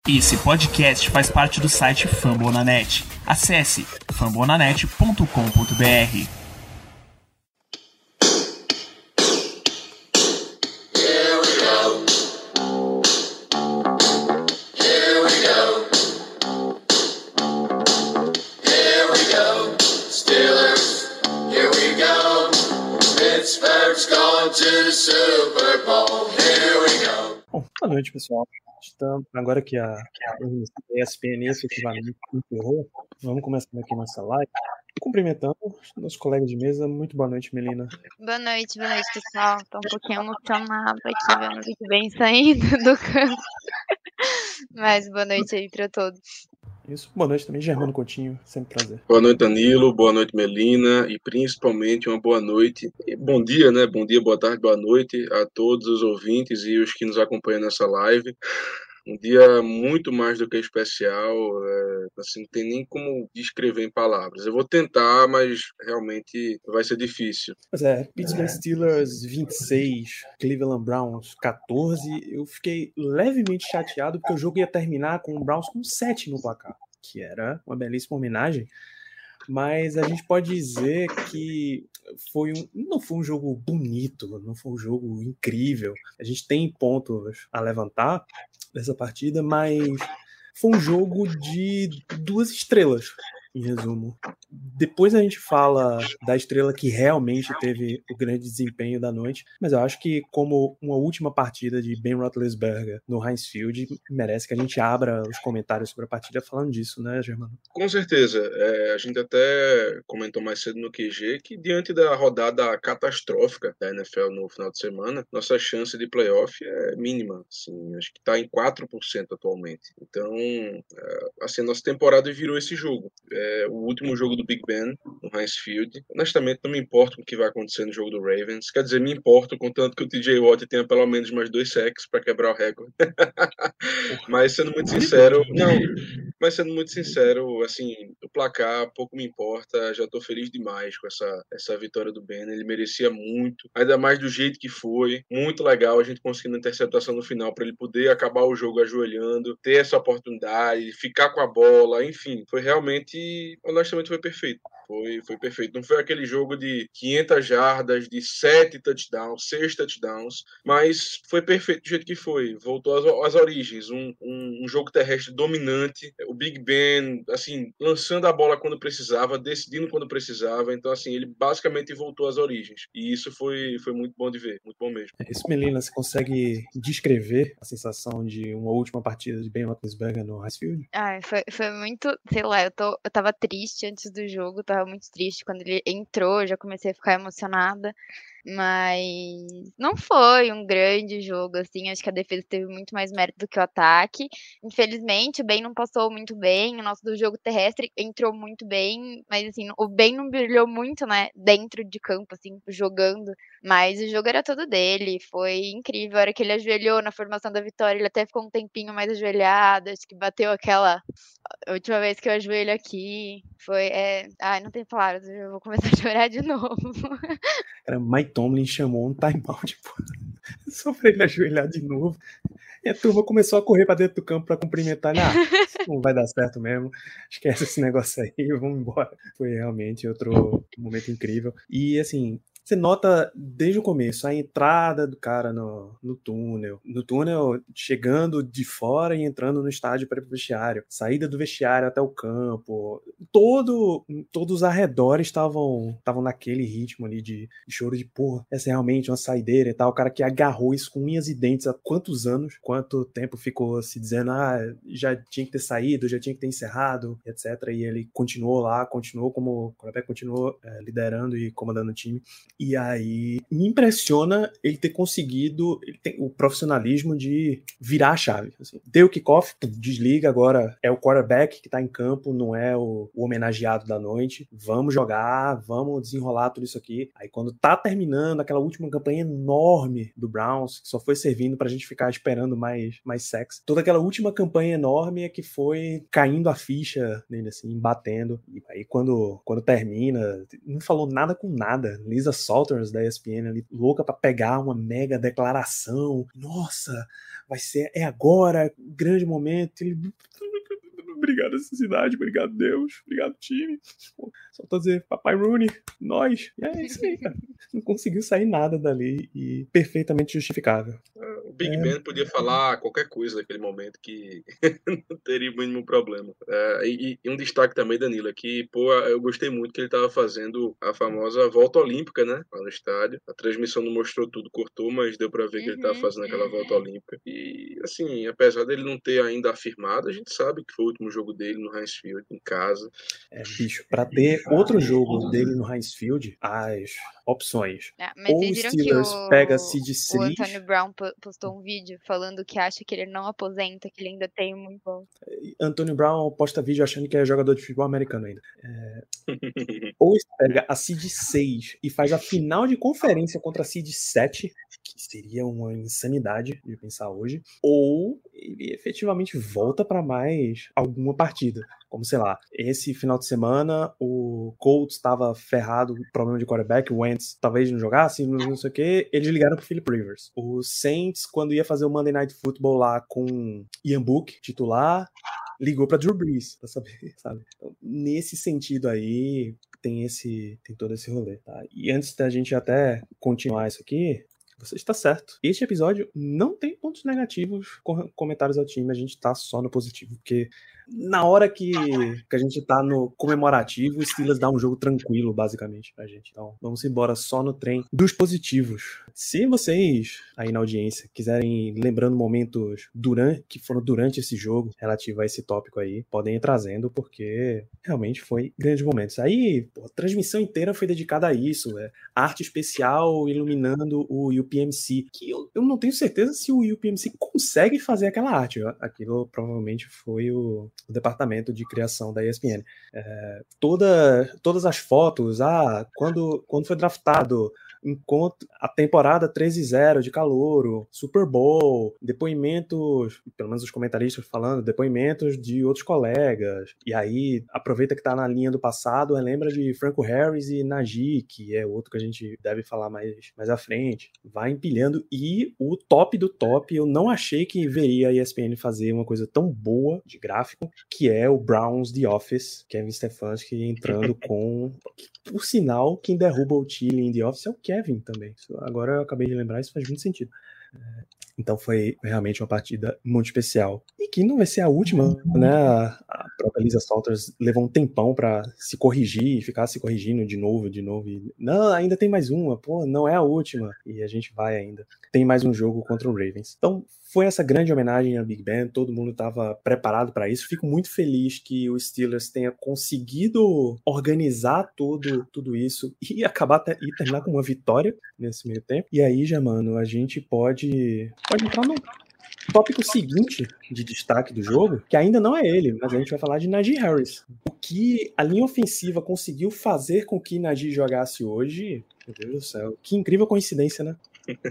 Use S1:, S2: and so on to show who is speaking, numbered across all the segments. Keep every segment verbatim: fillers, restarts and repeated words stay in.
S1: Esse podcast faz parte do site Fambonanet. Acesse fambonanet ponto com ponto b r.
S2: Bom, boa noite, pessoal. Estamos, agora que a E S P N efetivamente encerrou, vamos começar aqui nossa live. Cumprimentando nossos colegas de mesa. Muito boa noite, Melina.
S3: Boa noite, boa noite, pessoal. Tô um pouquinho emocionada aqui, vendo o Big Ben saindo do campo. Mas boa noite aí pra todos.
S2: Isso, boa noite também, Germano Coutinho, sempre prazer.
S4: Boa noite, Danilo, boa noite, Melina, e principalmente uma boa noite, e bom dia, né, bom dia, boa tarde, boa noite a todos os ouvintes e os que nos acompanham nessa live. Um dia muito mais do que especial, é, assim, não tem nem como descrever em palavras. Eu vou tentar, mas realmente vai ser difícil.
S2: Pois é, Pittsburgh Steelers vinte e seis, Cleveland Browns quatorze. Eu fiquei levemente chateado porque o jogo ia terminar com o Browns com sete no placar, que era uma belíssima homenagem. Mas a gente pode dizer que foi um, não foi um jogo bonito, não foi um jogo incrível. A gente tem pontos a levantar dessa partida, mas foi um jogo de duas estrelas, em resumo. Depois a gente fala da estrela que realmente teve o grande desempenho da noite, mas eu acho que como uma última partida de Ben Roethlisberger no Heinz Field, merece que a gente abra os comentários sobre a partida falando disso, né, Germano?
S4: Com certeza. É, a gente até comentou mais cedo no Q G que diante da rodada catastrófica da N F L no final de semana, nossa chance de playoff é mínima. Assim, acho que está em quatro por cento atualmente. Então, é, assim, a nossa temporada virou esse jogo. É, o último jogo do Big Ben no Heinz Field. Honestamente, não me importo com o que vai acontecer no jogo do Ravens. Quer dizer, me importo contanto que o T J Watt tenha pelo menos mais dois sacks para quebrar o recorde. Mas sendo muito sincero, não, mas sendo muito sincero, assim, o placar pouco me importa. Já tô feliz demais com essa, essa vitória do Ben. Ele merecia muito, ainda mais do jeito que foi. Muito legal a gente conseguindo a interceptação no final para ele poder acabar o jogo ajoelhando, ter essa oportunidade, ficar com a bola, enfim, foi realmente, honestamente, foi perfeito. Foi, foi perfeito. Não foi aquele jogo de quinhentas jardas, de sete touchdowns, seis touchdowns, mas foi perfeito do jeito que foi. Voltou às, às origens. Um, um, um jogo terrestre dominante. O Big Ben, assim, lançando a bola quando precisava, decidindo quando precisava. Então, assim, ele basicamente voltou às origens. E isso foi, foi muito bom de ver. Muito bom mesmo.
S2: É isso, Melina, você consegue descrever a sensação de uma última partida de Ben Roethlisberger no Heinz Field?
S3: Ah, foi, foi muito, sei lá, eu, tô, eu tava triste antes do jogo, tava muito triste. Quando ele entrou, eu já comecei a ficar emocionada. Mas não foi um grande jogo, assim. Acho que a defesa teve muito mais mérito do que o ataque. Infelizmente, o Ben não passou muito bem. O nosso do jogo terrestre entrou muito bem. Mas, assim, o Ben não brilhou muito, né? Dentro de campo, assim, jogando. Mas o jogo era todo dele. Foi incrível. A hora que ele ajoelhou na formação da vitória, ele até ficou um tempinho mais ajoelhado. Acho que bateu aquela... A última vez que eu ajoelho aqui foi... É... Ai, não tem palavras. Eu vou começar a chorar de novo.
S2: Cara, Mike Tomlin chamou um timeout, pô, só pra ele ajoelhar de novo. E a turma começou a correr pra dentro do campo pra cumprimentar. Ah, isso não vai dar certo mesmo. Esquece esse negócio aí, vamos embora. Foi realmente outro momento incrível. E, assim, você nota desde o começo a entrada do cara no, no túnel. No túnel, chegando de fora e entrando no estádio para ir pro vestiário. Saída do vestiário até o campo. Todo, todos os arredores estavam estavam naquele ritmo ali de, de choro de, porra, essa é realmente uma saideira e tal. O cara que agarrou isso com unhas e dentes há quantos anos, quanto tempo ficou se dizendo, ah, já tinha que ter saído, já tinha que ter encerrado, etcétera. E ele continuou lá, continuou como, o quarterback continuou é, liderando e comandando o time. E aí me impressiona ele ter conseguido ele tem o profissionalismo de virar a chave. Assim. Deu o kickoff, desliga, agora é o quarterback que tá em campo, não é o, o homenageado da noite. Vamos jogar, vamos desenrolar tudo isso aqui. Aí quando tá terminando aquela última campanha enorme do Browns, que só foi servindo pra gente ficar esperando mais, mais sexo, toda aquela última campanha enorme é que foi caindo a ficha nele, assim, batendo. E aí quando, quando termina, não falou nada com nada. Lisa Salters da E S P N ali, louca pra pegar uma mega declaração. Nossa, vai ser, é agora, grande momento. Ele, obrigado, essa cidade, obrigado, Deus, obrigado, time. Só tô dizer, papai Rooney, nós. E é isso aí, cara. Não conseguiu sair nada dali e perfeitamente justificável.
S4: O Big é. Ben podia falar qualquer coisa naquele momento que não teria o mínimo problema. É, e, e um destaque também, Danilo, é que pô, eu gostei muito que ele estava fazendo a famosa volta olímpica, né? Lá no estádio. A transmissão não mostrou tudo, cortou, mas deu para ver uhum. que ele estava fazendo aquela volta olímpica. E, assim, apesar dele não ter ainda afirmado, a gente sabe que foi o último jogo dele no Heinz Field, em casa.
S2: É, bicho, para ter outro jogo dele no Heinz Field, as opções.
S3: É, mas
S2: ou
S3: vocês
S2: o
S3: viram
S2: Steelers
S3: que o,
S2: pega seed
S3: o
S2: seis.
S3: Antonio Brown postou um vídeo falando que acha que ele não aposenta, que ele ainda tem muito bom.
S2: Antônio Brown posta vídeo achando que é jogador de futebol americano ainda. É... ou pega a seed seis e faz a final de conferência contra a seed sete, que seria uma insanidade de pensar hoje, ou ele efetivamente volta para mais alguma partida. Como, sei lá, esse final de semana o Colts estava ferrado, problema de quarterback, o Wentz talvez não jogasse, não sei o que, eles ligaram pro Philip Rivers. O Saints, quando ia fazer o Monday Night Football lá com Ian Book, titular, ligou para Drew Brees, pra saber, sabe? Então, nesse sentido aí, tem esse, tem todo esse rolê, tá? E antes da gente até continuar isso aqui, você está certo. Este episódio não tem pontos negativos com comentários ao time, a gente tá só no positivo, porque na hora que, que a gente tá no comemorativo, o Steelers dá um jogo tranquilo, basicamente, pra gente. Então, vamos embora só no trem dos positivos. Se vocês, aí na audiência, quiserem ir lembrando momentos durante, que foram durante esse jogo, relativo a esse tópico aí, podem ir trazendo, porque realmente foi grandes momentos. Aí, pô, a transmissão inteira foi dedicada a isso, é arte especial iluminando o U P M C, que eu, eu não tenho certeza se o U P M C consegue fazer aquela arte. Ó. Aquilo provavelmente foi o o departamento de criação da E S P N. É, toda, todas as fotos, ah, quando, quando foi draftado, enquanto a temporada treze zero de calouro, Super Bowl, depoimentos, pelo menos os comentaristas falando, depoimentos de outros colegas, e aí aproveita que tá na linha do passado, lembra de Franco Harris e Najee, que é outro que a gente deve falar mais, mais à frente, vai empilhando, e o top do top, eu não achei que veria a E S P N fazer uma coisa tão boa de gráfico, que é o Browns The Office, Kevin Stefanski entrando com... Por sinal, quem derruba o Chile em The Office é o Kevin também. Agora eu acabei de lembrar, isso faz muito sentido. Então foi realmente uma partida muito especial. E que não vai ser a última, né? A própria Lisa Salters levou um tempão pra se corrigir e ficar se corrigindo de novo, de novo. E, não, ainda tem mais uma. Pô, não é a última. E a gente vai ainda. Tem mais um jogo contra o Ravens. Então foi essa grande homenagem ao Big Ben. Todo mundo estava preparado para isso. Fico muito feliz que o Steelers tenha conseguido organizar tudo, tudo isso e acabar até, e terminar com uma vitória nesse meio tempo. E aí, já, mano, a gente pode... Pode entrar no tópico seguinte de destaque do jogo, que ainda não é ele, mas a gente vai falar de Najee Harris. O que a linha ofensiva conseguiu fazer com que Najee jogasse hoje, meu Deus do céu, que incrível coincidência, né?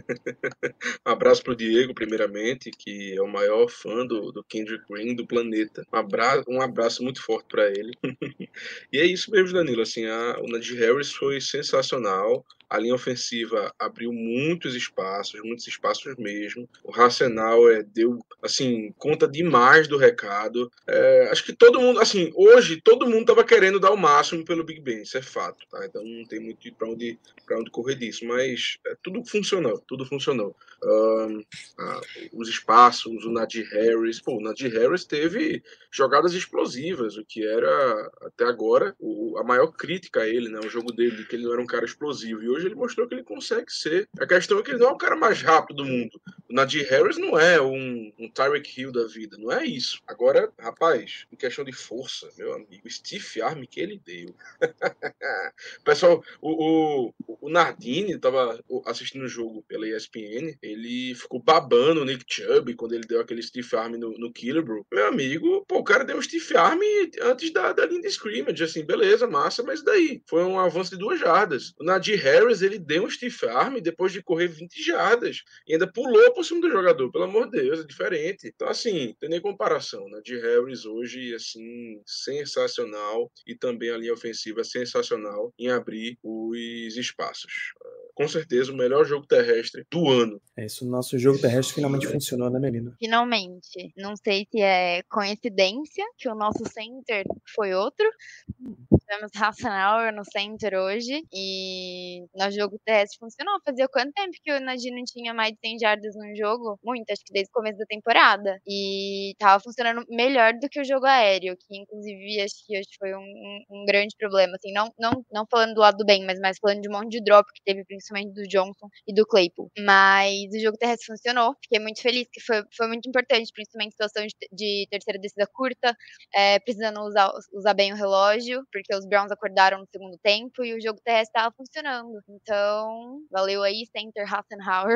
S4: Um abraço pro Diego, primeiramente, que é o maior fã do, do Kendrick Green do planeta. Um abraço, um abraço muito forte para ele. E é isso mesmo, Danilo. Assim, a, o Najee Harris foi sensacional. A linha ofensiva abriu muitos espaços, muitos espaços mesmo. O Arsenal é, deu, assim, conta demais do recado. É, acho que todo mundo, assim, hoje todo mundo tava querendo dar o máximo pelo Big Ben, isso é fato, tá? Então não tem muito para onde, pra onde correr disso, mas é, tudo funcionou, tudo funcionou. Um, ah, os espaços, o Najee Harris, pô, o Najee Harris teve jogadas explosivas, o que era até agora o, a maior crítica a ele, né? O jogo dele, que ele não era um cara explosivo. E hoje ele mostrou que ele consegue ser. A questão é que ele não é o cara mais rápido do mundo. O Najee Harris não é um, um Tyreek Hill da vida, não é isso. Agora, rapaz, em questão de força, meu amigo, Steve Arm que ele deu. Pessoal, o, o, o Nardini estava assistindo o jogo pela E S P N, ele ficou babando o Nick Chubb quando ele deu aquele stiff arm no, no Killebrew. Meu amigo, pô, o cara deu um stiff arm antes da, da linha de scrimmage, assim, beleza, massa, mas daí? Foi um avanço de duas jardas. O Najee Harris, ele deu um stiff arm depois de correr vinte jardas e ainda pulou por cima do jogador, pelo amor de Deus, é diferente. Então, assim, tem nem comparação. Najee Harris hoje, assim, sensacional, e também a linha ofensiva sensacional em abrir os espaços. com certeza, o melhor jogo terrestre do ano.
S2: É isso, o nosso jogo terrestre finalmente funcionou, né, Melina?
S3: Finalmente. Não sei se é coincidência que o nosso center foi outro. Tivemos Hassanauer no center hoje e no jogo terrestre funcionou. Fazia quanto tempo que o Najee não tinha mais de cem jardas num jogo? Muito, acho que desde o começo da temporada. E tava funcionando melhor do que o jogo aéreo, que inclusive acho que hoje foi um, um, um grande problema. Assim, não, não, não falando do lado do bem, mas mais falando de um monte de drop que teve, principalmente do Johnson e do Claypool. Mas o jogo terrestre funcionou. Fiquei muito feliz, que foi, foi muito importante, principalmente em situação de, de terceira descida curta, é, precisando usar, usar bem o relógio, porque os Browns acordaram no segundo tempo e o jogo terrestre estava funcionando. Então, valeu aí, center Hassenauer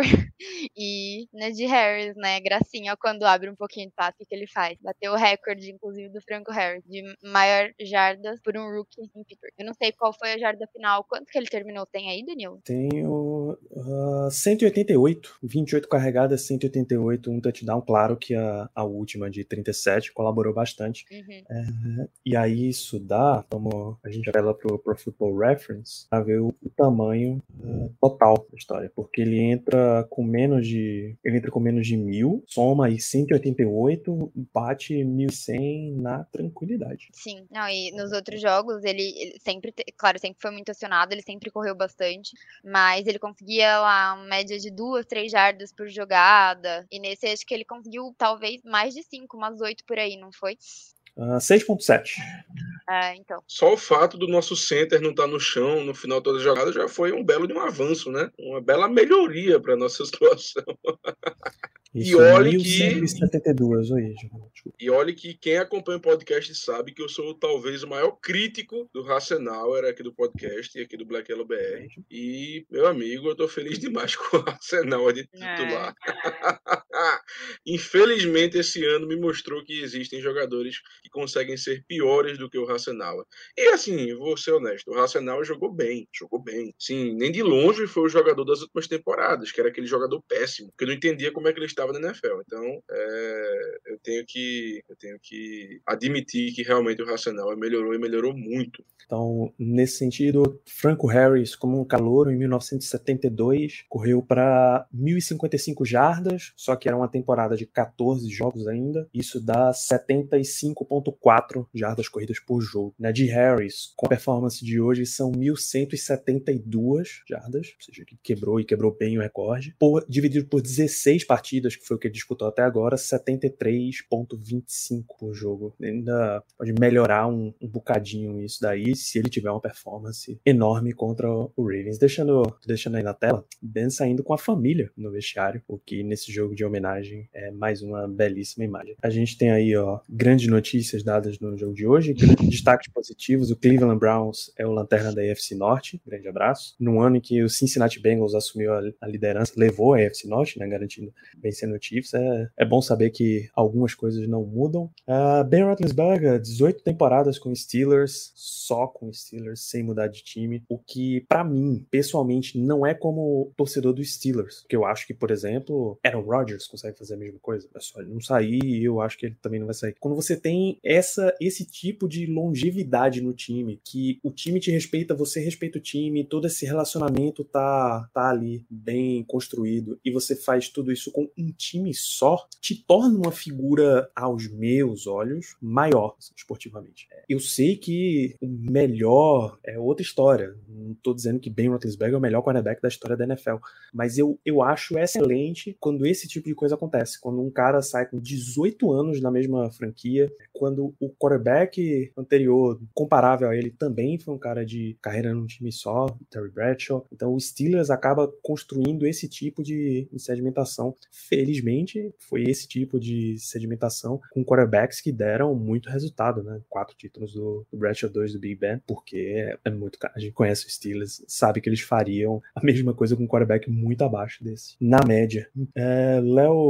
S3: e Najee Harris, né? Gracinha quando abre um pouquinho de passe, o que ele faz. Bateu o recorde, inclusive, do Franco Harris, de maior jardas por um rookie em Pittsburgh. Eu não sei qual foi a jarda final, quanto que ele terminou? Tem aí, Danilo?
S2: Tenho uh, cento e oitenta e oito, vinte e oito carregadas, cento e oitenta e oito, um touchdown. Claro que a, a última de trinta e sete colaborou bastante.
S3: Uhum.
S2: É, e aí isso dá, como a gente apela pro Pro Football Reference, a ver o, o tamanho uh, total da história, porque ele entra com menos de ele entra com menos de mil, soma aí cento e oitenta e oito, bate mil e cem na tranquilidade.
S3: Sim, não, e nos outros jogos ele, ele sempre, te, claro, sempre foi muito acionado, ele sempre correu bastante, mas ele conseguia lá uma média de duas, três jardas por jogada, e nesse acho que ele conseguiu talvez mais de cinco, umas oito por aí, não foi?
S2: Uh, seis ponto sete.
S3: É, então.
S4: Só o fato do nosso center não estar no chão no final de toda a jogada já foi um belo de um avanço, né? Uma bela melhoria para nossa situação.
S2: Isso,
S4: e olhe
S2: mil cento
S4: que
S2: e setenta e dois hoje.
S4: E olhe que quem acompanha o podcast sabe que eu sou talvez o maior crítico do Hassenauer aqui do podcast e aqui do Black Yellow B R. E, meu amigo, eu tô feliz demais com o Hassenauer de titular. É. Infelizmente, esse ano me mostrou que existem jogadores que conseguem ser piores do que o Hassenauer. E assim, vou ser honesto, o Hassenauer jogou bem, jogou bem. Sim, nem de longe foi o jogador das últimas temporadas, que era aquele jogador péssimo, que eu não entendia como é que ele estava na N F L. Então, é, eu tenho que eu tenho que admitir que realmente o Hassenauer melhorou e melhorou muito.
S2: Então, nesse sentido, Franco Harris, como um calouro, em mil novecentos e setenta e dois, correu para mil e cinquenta e cinco jardas, só que era uma temporada de catorze jogos ainda. Isso dá setenta e cinco vírgula quatro jardas corridas por jogo. Najee Harris, com a performance de hoje, são mil cento e setenta e duas jardas, ou seja, que quebrou e quebrou bem o recorde, por, dividido por dezesseis partidas, que foi o que ele disputou até agora, setenta e três vírgula vinte e cinco por jogo. Ele ainda pode melhorar um, um bocadinho isso daí, se ele tiver uma performance enorme contra o Ravens. Deixando, deixando aí na tela, Ben saindo com a família no vestiário, o que nesse jogo de homenagem é mais uma belíssima imagem. A gente tem aí, ó, grandes notícias dadas no jogo de hoje, destaques positivos. O Cleveland Browns é o lanterna da A F C Norte, grande abraço. No ano em que o Cincinnati Bengals assumiu a, a liderança, levou a A F C Norte, né, garantindo vencendo o Chiefs. É, é bom saber que algumas coisas não mudam. Uh, Ben Roethlisberger, dezoito temporadas com Steelers, só com Steelers, sem mudar de time, o que, pra mim, pessoalmente, não é como torcedor dos Steelers, que eu acho que, por exemplo, Aaron Rodgers consegue fazer a mesma coisa, é só ele não sair e eu acho que ele também não vai sair. Quando você tem essa, esse tipo de longevidade no time, que o time te respeita, você respeita o time, todo esse relacionamento tá, tá ali, bem construído, e você faz tudo isso com um time só, te torna uma figura, aos meus olhos, maior, esportivamente. Eu sei que o melhor é outra história. Não tô dizendo que Ben Roethlisberger é o melhor quarterback da história da N F L, mas eu, eu acho excelente quando esse tipo de coisa acontece. Quando um cara sai com dezoito anos na mesma franquia, quando o quarterback anterior, comparável a ele, também foi um cara de carreira num time só, Terry Bradshaw. Então o Steelers acaba construindo esse tipo de sedimentação. Felizmente, foi esse tipo de sedimentação com quarterbacks que deram muito resultado, né? Quatro títulos do, do Bradshaw, dois do Big Ben, porque é muito, a gente conhece os Steelers, sabe que eles fariam a mesma coisa com um quarterback muito abaixo desse, na média. É, Léo,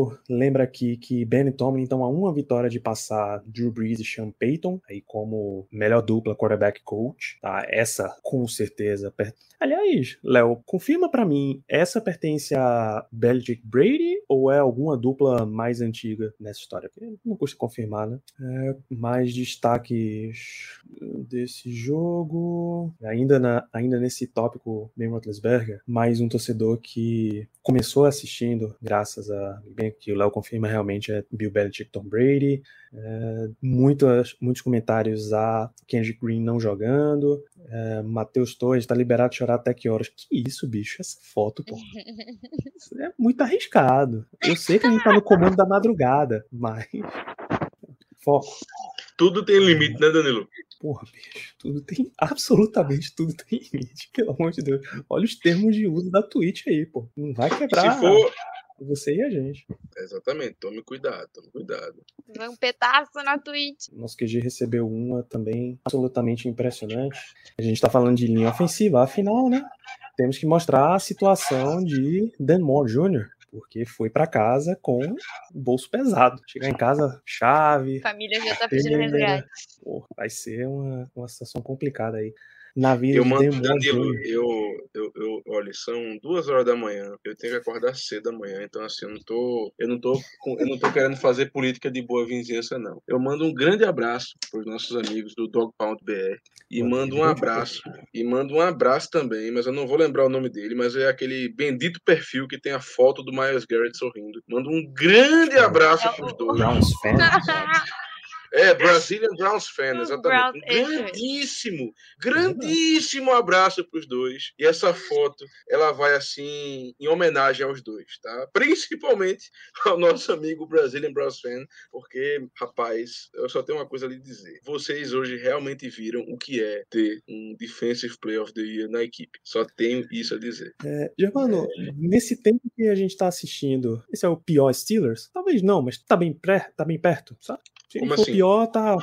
S2: Germano lembra aqui que Ben Tomlin estão a uma vitória de passar Drew Brees e Sean Payton aí como melhor dupla quarterback coach, tá? Essa com certeza. Per... Aliás, Léo, confirma pra mim, essa pertence a Belichick Brady ou é alguma dupla mais antiga nessa história? Não custa confirmar, né? É, mais destaques desse jogo. Ainda, na, ainda nesse tópico Ben Roethlisberger, mais um torcedor que começou assistindo, graças a, bem que o Léo confirma, realmente é Bill Belichick, Tom Brady. É, muitos, muitos comentários a Kendrick Green não jogando. É, Matheus Torres tá liberado de chorar até que horas? Que isso, bicho? Essa foto, pô. Isso é muito arriscado. Eu sei que a gente tá no comando da madrugada, mas... Foco.
S4: Tudo tem limite, né, Danilo?
S2: Porra, bicho, tudo tem, absolutamente tudo tem limite, pelo amor de Deus. Olha os termos de uso da Twitch aí, pô. Não vai quebrar
S4: Se for...
S2: você e a gente.
S4: Exatamente, tome cuidado, tome cuidado.
S3: Vai um petaço na Twitch.
S2: Nosso Q G recebeu uma também absolutamente impressionante. A gente tá falando de linha ofensiva, afinal, né? Temos que mostrar a situação de Dan Moore Júnior, porque foi pra casa com o bolso pesado. Chegar em casa, chave...
S3: Família já tá pedindo resgate.
S2: Pô, vai ser uma, uma situação complicada aí. Na vida
S4: eu
S2: de
S4: mando,
S2: Dan Moore
S4: Danilo,
S2: Júnior
S4: eu, eu, eu, olha, são duas horas da manhã, eu tenho que acordar cedo amanhã, então assim, eu não tô, eu não tô, eu não tô querendo fazer política de boa vizinhança, não. Eu mando um grande abraço para os nossos amigos do Dog Pound B R e
S2: Mano,
S4: mando um abraço, e mando um abraço também, mas eu não vou lembrar o nome dele, mas é aquele bendito perfil que tem a foto do Myles Garrett sorrindo. Mando um grande abraço para os dois.
S2: Browns fan.
S4: É, Brazilian Browns fan,
S3: Browns
S4: exatamente. Um grandíssimo, grandíssimo abraço para os dois. E essa foto, ela vai assim, em homenagem aos dois, tá? Principalmente ao nosso amigo Brazilian Browns fan, porque, rapaz, eu só tenho uma coisa a lhe dizer. Vocês hoje realmente viram o que é ter um Defensive Player of the Year na equipe. Só tenho isso a dizer.
S2: É, Germano, é... nesse tempo que a gente tá assistindo, esse é o pior Steelers? Talvez não, mas tá bem, pré, tá bem perto, sabe? Se
S4: Como
S2: for
S4: assim?
S2: pior, tá...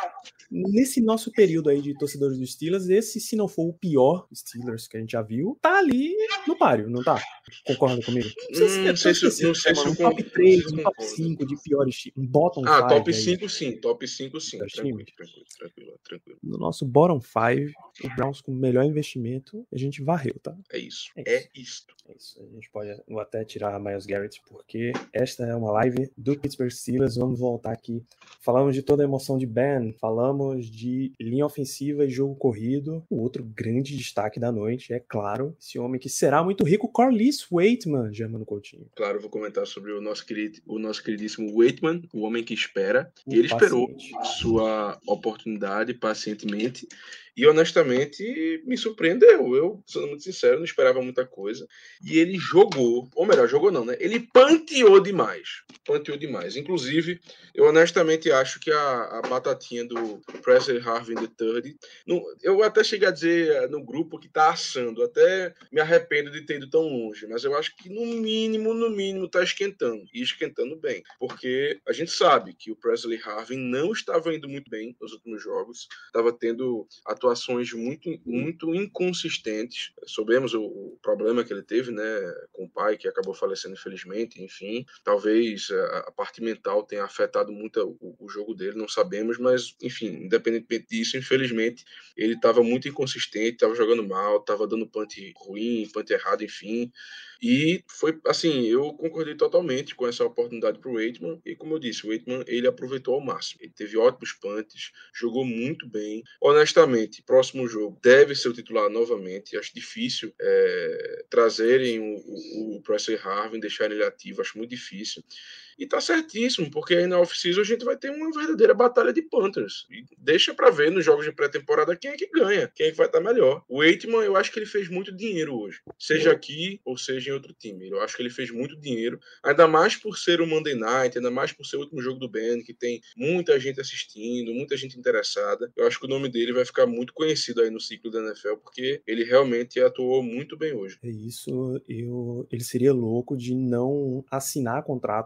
S2: Nesse nosso período aí de torcedores dos Steelers, esse, se não for o pior Steelers que a gente já viu, tá ali no páreo, não tá? Concorda comigo? Não sei se,
S4: Hum, não sei se,
S2: esquecido,
S4: não sei se
S2: um
S4: eu
S2: top
S4: concordo.
S2: três, um top cinco de piores, um bottom
S4: Ah,
S2: cinco
S4: top
S2: aí.
S4: cinco sim, top cinco sim, tranquilo, tranquilo, tranquilo, tranquilo.
S2: No nosso bottom cinco, o Browns com o melhor investimento, a gente varreu, tá?
S4: É isso,
S2: é
S4: é
S2: isso.
S4: isto.
S2: É isso, a gente pode até tirar a Myles Garrett, porque esta é uma live do Pittsburgh Steelers. Vamos voltar aqui. Falamos de toda a emoção de Ben, falamos de linha ofensiva e jogo corrido. O outro grande destaque da noite, é claro, esse homem que será muito rico, Corliss Waitman, Germano Coutinho.
S4: Claro, eu vou comentar sobre o nosso, querido, o nosso queridíssimo Waitman, o homem que espera.
S2: O
S4: e ele
S2: paciente.
S4: esperou sua oportunidade pacientemente. E honestamente me surpreendeu. Eu, sendo muito sincero, não esperava muita coisa. E ele jogou, ou melhor, jogou não, né? Ele panteou demais. Panteou demais. Inclusive, eu honestamente acho que a, a batatinha do Presley Harvin the third, no, eu até cheguei a dizer no grupo que tá assando. Até me arrependo de ter ido tão longe. Mas eu acho que no mínimo, no mínimo, tá esquentando. E esquentando bem. Porque a gente sabe que o Presley Harvin não estava indo muito bem nos últimos jogos. Estava tendo atuações muito, muito inconsistentes. Soubemos o, o problema que ele teve, né, com o pai, que acabou falecendo infelizmente, enfim. Talvez a, a parte mental tenha afetado muito o, o jogo dele, não sabemos, mas, enfim, independentemente disso, infelizmente, ele estava muito inconsistente, estava jogando mal, estava dando punch ruim, punch errado, enfim. E foi, assim, eu concordei totalmente com essa oportunidade para o Waitman, e como eu disse, o Waitman, ele aproveitou ao máximo. Ele teve ótimos punts, jogou muito bem. Honestamente, próximo jogo deve ser o titular novamente. Acho difícil é, trazerem o, o, o Presley Harvin, deixarem ele ativo, acho muito difícil. E tá certíssimo, porque aí na off-season a gente vai ter uma verdadeira batalha de Panthers. E deixa pra ver nos jogos de pré-temporada quem é que ganha, quem é que vai estar melhor. O Waitman, eu acho que ele fez muito dinheiro hoje. Seja aqui ou seja em outro time. Eu acho que ele fez muito dinheiro, ainda mais por ser o Monday Night, ainda mais por ser o último jogo do Ben, que tem muita gente assistindo, muita gente interessada. Eu acho que o nome dele vai ficar muito conhecido aí no ciclo da N F L, porque ele realmente atuou muito bem hoje.
S2: É isso, eu, ele seria louco de não assinar contrato aí nessa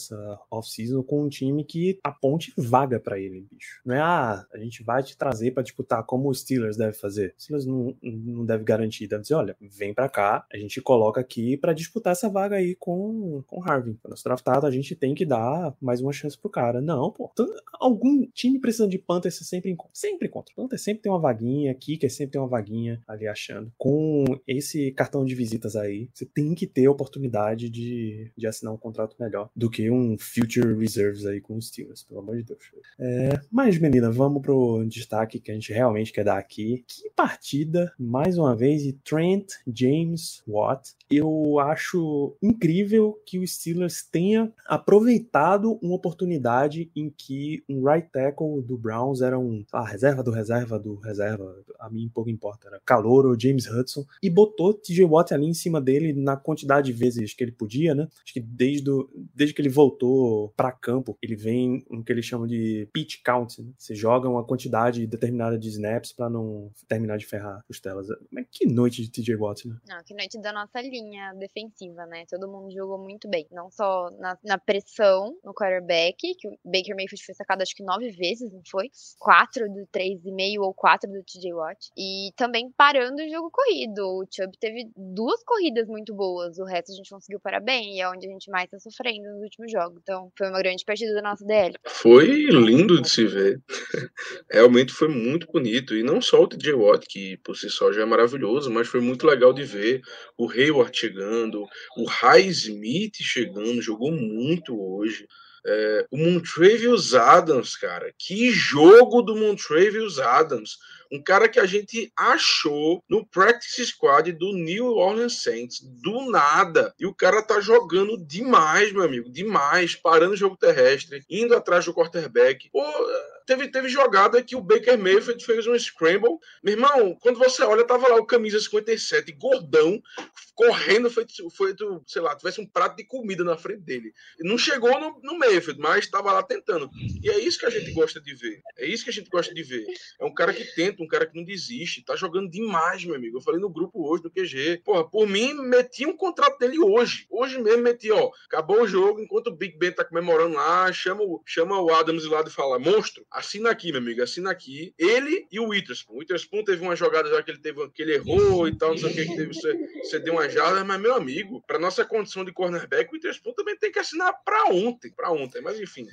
S2: nessa off-season com um time que aponte vaga pra ele, bicho. Não é, ah, a gente vai te trazer pra disputar como os Steelers deve fazer. Os Steelers não, não deve garantir, deve dizer, olha, vem pra cá, a gente coloca aqui pra disputar essa vaga aí com com Harvin. Quando nosso draftado, a gente tem que dar mais uma chance pro cara. Não, pô. Então, algum time precisando de Panthers, você sempre encontra. Sempre encontra. Panthers sempre tem uma vaguinha, Kicker sempre tem uma vaguinha ali achando. Com esse cartão de visitas aí, você tem que ter a oportunidade de, de assinar um contrato melhor do que um Future Reserves aí com os Steelers, pelo amor de Deus. É, mas, menina, vamos pro destaque que a gente realmente quer dar aqui. Que partida, mais uma vez, de Trent James Watt. Eu acho incrível que o Steelers tenha aproveitado uma oportunidade em que um right tackle do Browns era um ah, reserva do reserva do reserva, a mim pouco importa, era calouro, James Hudson, e botou T J Watt ali em cima dele na quantidade de vezes que ele podia, né? Acho que desde, do, desde que ele voltou pra campo, ele vem no que eles chamam de pitch count, né? Você joga uma quantidade determinada de snaps pra não terminar de ferrar os telas. Mas que noite de T J Watt, né?
S3: Não, que noite da nossa linha defensiva, né? Todo mundo jogou muito bem. Não só na, na pressão no quarterback, que o Baker Mayfield foi sacado acho que nove vezes, não foi? Quatro do três e meio ou quatro do T J Watt. E também parando o jogo corrido. O Chubb teve duas corridas muito boas. O resto a gente conseguiu parar bem. E é onde a gente mais tá sofrendo nos últimos jogos. Então, foi uma grande partida da nossa D L.
S4: Foi lindo de se ver. Realmente foi muito bonito. E não só o T J Watt, que por si só já é maravilhoso, mas foi muito legal de ver o Hayward chegando, o Highsmith chegando, jogou muito hoje. É, o Montravius Adams, cara, que jogo do Montravius Adams, um cara que a gente achou no practice squad do New Orleans Saints, do nada, e o cara tá jogando demais, meu amigo, demais, parando o jogo terrestre, indo atrás do quarterback. Pô, teve, teve jogada que o Baker Mayfield fez um scramble, meu irmão, quando você olha, tava lá o camisa cinquenta e sete, gordão, correndo, feito, feito, sei lá, tivesse um prato de comida na frente dele. Não chegou no, no Mayfield, mas estava lá tentando. E é isso que a gente gosta de ver. É isso que a gente gosta de ver. É um cara que tenta, um cara que não desiste. Tá jogando demais, meu amigo. Eu falei no grupo hoje, no Q G. Porra, por mim, meti um contrato dele hoje. Hoje mesmo meti, ó. Acabou o jogo, enquanto o Big Ben tá comemorando lá, chama o, chama o Adams lá e fala, monstro, assina aqui, meu amigo, assina aqui. Ele e o Witherspoon. O Witherspoon teve uma jogada já que ele, teve, que ele errou e tal, não sei o que, que teve, você, você deu uma jarda, mas, meu amigo, pra nossa condição de cornerback, o Witherspoon também tem que assinar pra ontem, pra ontem. Mas, enfim,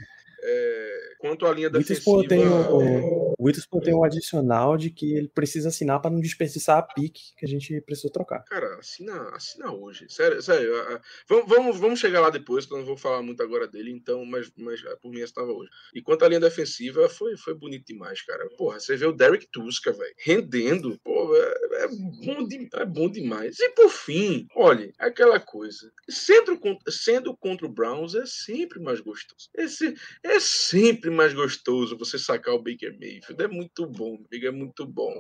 S4: é, quanto à linha defensiva...
S2: Tem o, o Witherspoon tem um adicional de que ele precisa assinar para não desperdiçar a pique que a gente precisou trocar.
S4: Cara, assina, assina hoje. Sério, sério. Vamos, vamos, vamos chegar lá depois, que eu não vou falar muito agora dele, então, mas, mas por mim estava hoje. E quanto à linha defensiva, foi, foi bonito demais, cara. Porra, você vê o Derek Tuska, velho, rendendo. Pô, é, é, bom de, é bom demais. E por fim, olha, aquela coisa. Sendo, sendo contra o Browns é sempre mais gostoso. É, se, é sempre mais gostoso você sacar o Baker Mayfield. É muito bom, amigo, é muito bom.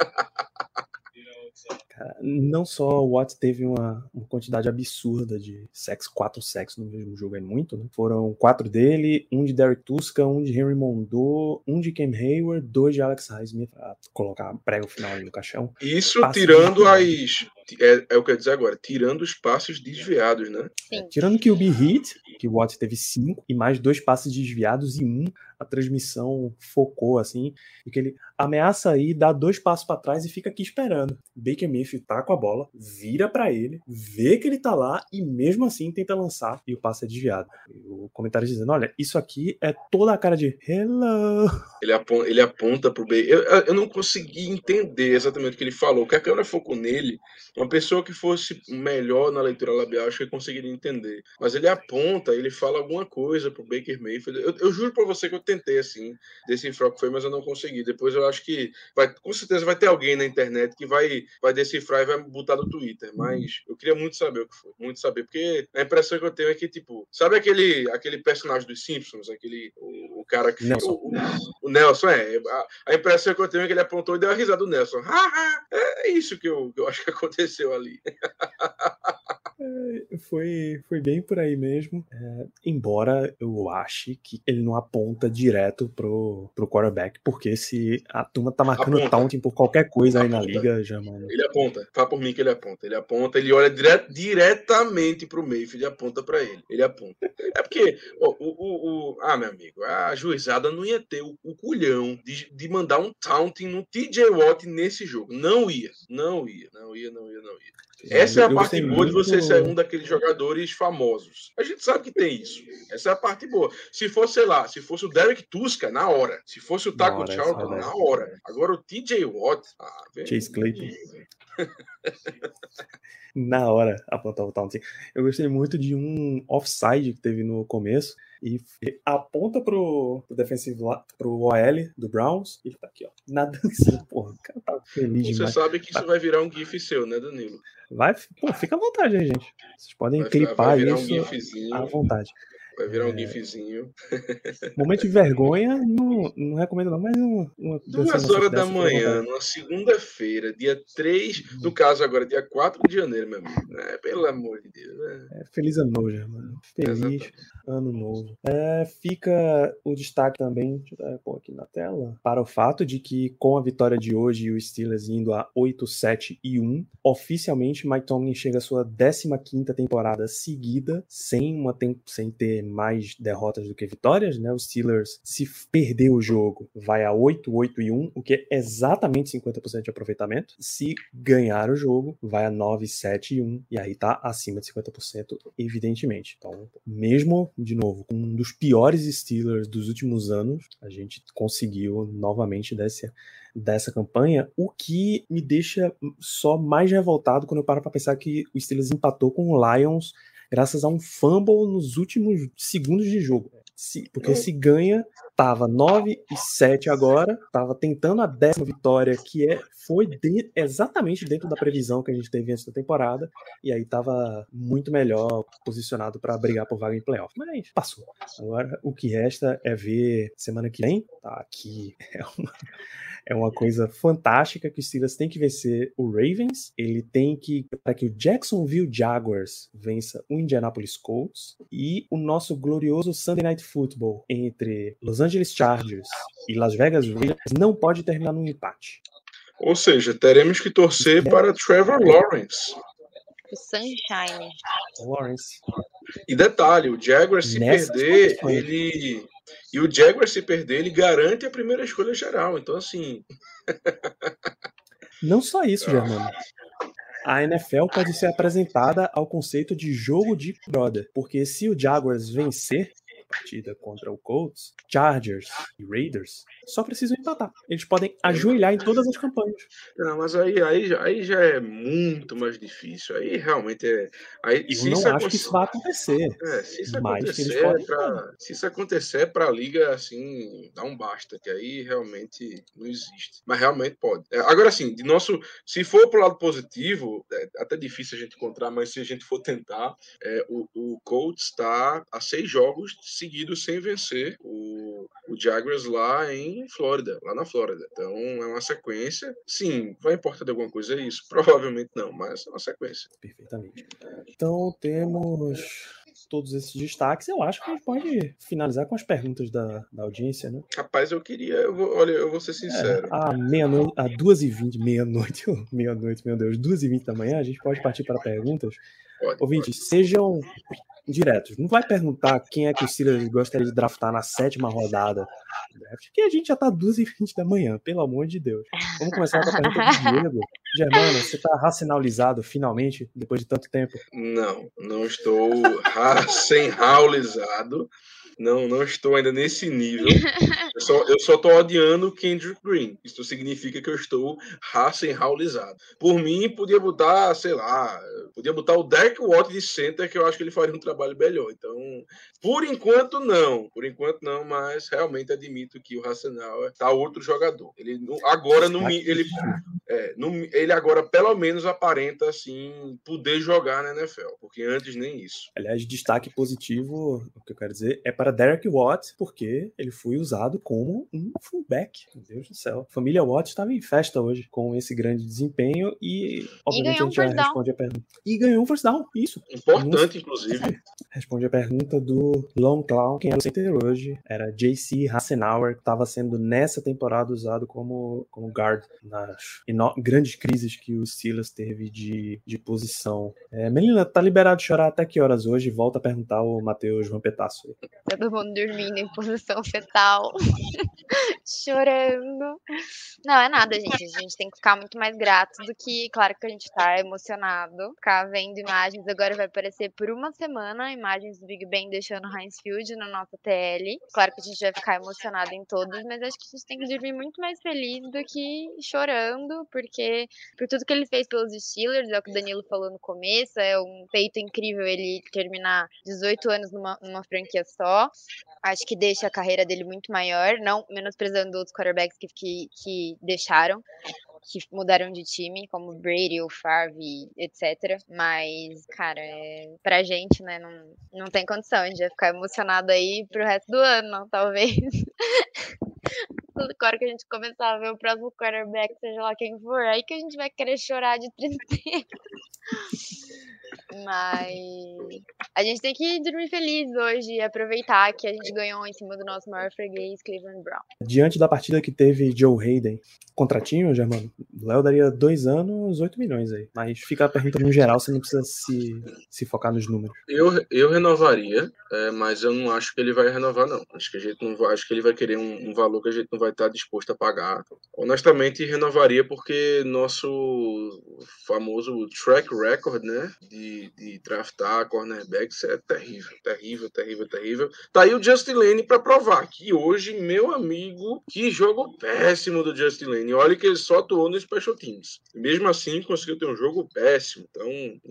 S2: Cara, não só o Watt teve uma, uma quantidade absurda de sacks, quatro sacks no mesmo jogo, é muito, né? Foram quatro dele, um de Derek Tuska, um de Henry Mondeau, um de Cam Hayward, dois de Alex Highsmith, pra colocar prego final ali no caixão.
S4: Isso Passe tirando as... É, é o que eu ia dizer agora, tirando os passes desviados, né?
S2: É, tirando que o Q B hit, que o Watt teve cinco, e mais dois passes desviados e um, a transmissão focou assim, e que ele ameaça aí, dá dois passos para trás e fica aqui esperando. Baker Mayfield tá com a bola, vira para ele, vê que ele tá lá e mesmo assim tenta lançar e o passe é desviado. E o comentário dizendo, olha, isso aqui é toda a cara de hello.
S4: Ele aponta, ele aponta pro Baker. Eu, eu não consegui entender exatamente o que ele falou, porque a câmera focou nele. Uma pessoa que fosse melhor na leitura labial, acho que conseguiria entender. Mas ele aponta, ele fala alguma coisa pro Baker Mayfield. Eu, eu juro pra você que eu tentei, assim, decifrar o que foi, mas eu não consegui. Depois eu acho que, vai, com certeza vai ter alguém na internet que vai, vai decifrar e vai botar no Twitter. Mas eu queria muito saber o que foi. Muito saber, porque a impressão que eu tenho é que, tipo, sabe aquele, aquele personagem dos Simpsons? Aquele, o, o cara que...
S2: Nelson.
S4: O, o, o Nelson, é. A, a impressão que eu tenho é que ele apontou e deu a risada do Nelson. É isso que eu, que eu acho que aconteceu ali.
S2: É, foi, foi bem por aí mesmo. É, embora eu ache que ele não aponta direto pro, pro quarterback, porque se a turma tá marcando
S4: Aponta.
S2: taunting por qualquer coisa aí na
S4: Aponta.
S2: liga, já, mano.
S4: Ele aponta. Fala por mim que ele aponta. Ele aponta, ele olha dire- diretamente pro Mayfield e aponta pra ele. Ele aponta. É porque, ó, o, o, o- ah, meu amigo, a juizada não ia ter o, o culhão de, de mandar um taunting no T J Watt nesse jogo. Não ia. Não ia. Não ia, não ia, não ia. Essa é a
S2: Eu
S4: parte
S2: gostei
S4: boa de você
S2: muito-
S4: ser um daqueles jogadores famosos. A gente sabe que tem isso. Essa é a parte boa. Se fosse, sei lá, se fosse o Derek Tuska, na hora. Se fosse o
S2: Na
S4: Taco
S2: hora,
S4: Charlton,
S2: essa é verdade.
S4: na hora. Agora o T J Watt, ah, vem.
S2: Chase Claypool. Na hora apontar o taunting. Eu gostei muito de um offside que teve no começo e f- aponta pro, pro defensive la- pro O L do Browns e ele tá aqui, ó, na dancinha. Porra, o cara tá feliz
S4: Você
S2: demais.
S4: sabe que isso vai virar um gif seu, né, Danilo?
S2: Vai, pô, fica à vontade aí, gente. Vocês podem
S4: Vai, ficar-
S2: clipar
S4: vai virar um
S2: isso
S4: gifzinho.
S2: à vontade.
S4: Vai virar um
S2: É.
S4: gifzinho.
S2: Momento de vergonha, não, não recomendo não, mas um, uma
S4: Duas
S2: dancinha
S4: horas da
S2: dessa, fica à
S4: manhã,
S2: vontade.
S4: numa segunda-feira, dia três, no caso agora, dia quatro de janeiro, meu amigo. É, pelo amor de Deus. né?
S2: É, feliz ano novo, já, mano. Feliz
S4: Exatamente.
S2: ano novo. É, fica o destaque também, deixa eu dar pôr aqui na tela, para o fato de que com a vitória de hoje e o Steelers indo a oito, sete e um, oficialmente Mike Tomlin chega à sua décima quinta temporada seguida, sem, uma tem- sem ter mais derrotas do que vitórias, né? Os Steelers, se perder o jogo, vai a oito, oito e um, o que é exatamente cinquenta por cento de aproveitamento. Se ganhar o jogo, vai a nove, sete e um, e aí tá acima de cinquenta por cento, evidentemente. Então, mesmo, de novo, com um dos piores Steelers dos últimos anos, a gente conseguiu novamente dessa, dessa campanha, o que me deixa só mais revoltado quando eu paro pra pensar que o Steelers empatou com o Lions graças a um fumble nos últimos segundos de jogo. Se, porque se ganha, tava nove e sete agora, tava tentando a décima vitória, que é, foi de, exatamente dentro da previsão que a gente teve antes da temporada, e aí tava muito melhor posicionado para brigar por vaga em playoff. Mas passou. Agora o que resta é ver semana que vem, tá? Aqui é uma, é uma coisa fantástica que o Steelers tem que vencer o Ravens, ele tem que, para que o Jacksonville Jaguars vença o Indianapolis Colts, e o nosso glorioso Sunday Night Football entre Los Angeles Chargers e Las Vegas Raiders não pode terminar num empate.
S4: Ou seja, teremos que torcer
S2: É.
S4: para Trevor Lawrence.
S3: O Sunshine.
S2: Lawrence.
S4: E detalhe, o Jaguar se
S2: Nessas
S4: perder,
S2: condições.
S4: ele... E o Jaguar se perder, ele garante a primeira escolha geral. Então, assim...
S2: Não só isso, Germano. A N F L pode ser apresentada ao conceito de jogo de brother, porque se o Jaguars vencer a partida contra o Colts, Chargers e Raiders só precisam empatar. Eles podem ajoelhar em todas as campanhas.
S4: Não, mas aí, aí, aí já é muito mais difícil. Aí realmente é... Aí,
S2: Eu
S4: se
S2: não
S4: isso
S2: acho
S4: aconte-
S2: que isso vai acontecer.
S4: É, se isso
S2: Mas que eles
S4: acontecer,
S2: podem,
S4: é pra, se isso acontecer para a liga, assim, dá um basta, que aí realmente não existe. Mas realmente pode. É, agora, assim, de nosso, se for pro lado positivo, é até difícil a gente encontrar, mas se a gente for tentar, é, o, o Colts está a seis jogos seguidos sem vencer o, o Jaguars lá em Flórida, lá na Flórida. Então, é uma sequência. Sim, vai importar de alguma coisa isso? Provavelmente não, mas é uma sequência.
S2: Perfeitamente. Então temos todos esses destaques. Eu acho que a gente pode finalizar com as perguntas da, da audiência, né?
S4: Rapaz, eu queria, eu vou, olha, eu vou ser sincero.
S2: É, à meia-noite, à duas e vinte, meia-noite, meia-noite, meu Deus, duas e vinte da manhã, a gente pode partir para perguntas.
S4: Pode,
S2: Ouvintes, sejam diretos. Não vai perguntar quem é que o Steelers gostaria de draftar na sétima rodada do draft, que a gente já tá duas e vinte da manhã, pelo amor de Deus. Vamos começar com a pergunta do Diego. Germano, você tá racionalizado finalmente, depois de tanto tempo?
S4: Não, não estou rasenhaulizado. Não, não estou ainda nesse nível. Eu só, eu só tô odiando o Kendrick Green. Isso significa que eu estou rasenhaulizado. Por mim, podia botar, sei lá, podia botar o Derek Watt de center, que eu acho que ele faria um trabalho melhor. Então, por enquanto, não. Por enquanto, não, mas realmente admito que o Hassenauer tá outro jogador. Ele, agora, no, ele, É, no, ele agora, pelo menos, aparenta, assim, poder jogar na N F L, porque antes nem isso.
S2: Aliás, destaque positivo, o que eu quero dizer, é para Derek Watt, porque ele foi usado como um fullback. Meu Deus do céu. A família Watt estava em festa hoje com esse grande desempenho e, obviamente,
S3: e
S2: a gente já responde a pergunta. E ganhou um first down, isso.
S4: Importante, Não... inclusive.
S2: Responde a pergunta do Long Clown, quem era o center hoje. Era J C Hassenauer, que estava sendo nessa temporada usado como, como guard nas ino- grandes crises que o Steelers teve de, de posição. É, Melina, tá liberado de chorar até que horas hoje? Volta a perguntar o Matheus Rampetasso.
S3: Todo mundo dormindo em posição fetal. Chorando. Não, é nada, gente. A gente tem que ficar muito mais grato do que, claro que a gente tá emocionado. Ficar vendo imagens, agora vai aparecer por uma semana, imagens do Big Ben deixando o Heinz Field na nossa T L. Claro que a gente vai ficar emocionado em todos, mas acho que a gente tem que dormir muito mais feliz do que chorando, porque por tudo que ele fez pelos Steelers, é o que o Danilo falou no começo, é um feito incrível ele terminar dezoito anos numa, numa franquia só. Acho que deixa a carreira dele muito maior, não menosprezando outros quarterbacks que, que, que deixaram, que mudaram de time, como o Brady, o Favre, etcétera. Mas, cara, é, pra gente, né, não, não tem condição. A gente vai ficar emocionado aí pro resto do ano, talvez. Agora que a gente começar a ver o próximo quarterback, seja lá quem for, aí que a gente vai querer chorar de tristeza. Mas a gente tem que dormir feliz hoje e aproveitar que a gente ganhou em cima do nosso maior freguês, Cleveland Brown.
S2: Diante da partida que teve Joe Hayden, contratinho, Germano? O Léo daria dois anos, oito milhões aí. Mas fica a pergunta no geral, você não precisa se, se focar nos números.
S4: Eu, eu renovaria, é, mas eu não acho que ele vai renovar, não. Acho que a gente não vai, acho que ele vai querer um, um valor que a gente não vai estar disposto a pagar. Honestamente, renovaria porque nosso famoso track record, né, de, de draftar cornerbacks é terrível, terrível, terrível, terrível. Tá aí o Justin Lane para provar que hoje, meu amigo, que jogo péssimo do Justin Lane. Olha que ele só atuou no Special Teams. E mesmo assim, conseguiu ter um jogo péssimo. Então,